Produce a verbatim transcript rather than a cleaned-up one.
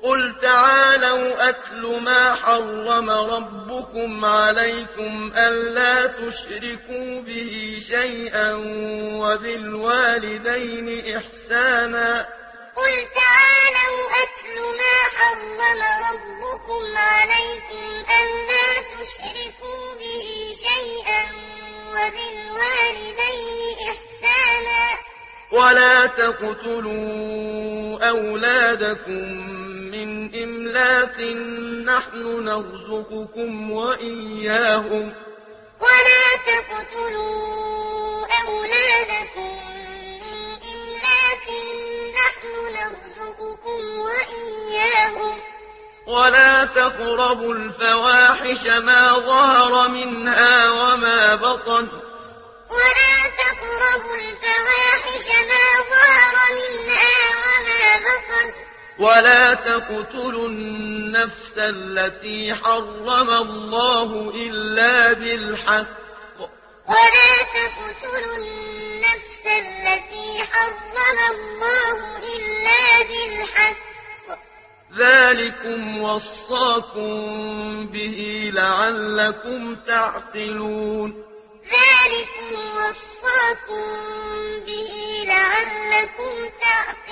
قل تعالوا أتل ما حرم ربكم عليكم ألا تشركوا به شيئا وبالوالدين إحسانا. قل تعالوا أتل ما حرم ربكم عليكم ألا تشركوا به شيئا وبالوالدين إحسانا. ولا تقتلوا أولادكم من إملاق نحن نرزقكم وإياهم. ولا تقتلوا أولادكم من إملاق نحن نرزقكم وإياهم. ولا تقربوا الفواحش ما ظهر منها وما بطن. ولا تقربوا الفواحش ما ظهر منها وما بطن. ولا تقتلوا النفس التي حرم الله إلا بالحق. ولا تقتلوا النفس التي حرم الله إلا بالحق. ذلكم وصاكم به لعلكم تعقلون. ذلكم وصاكم به لعلكم تعقلون.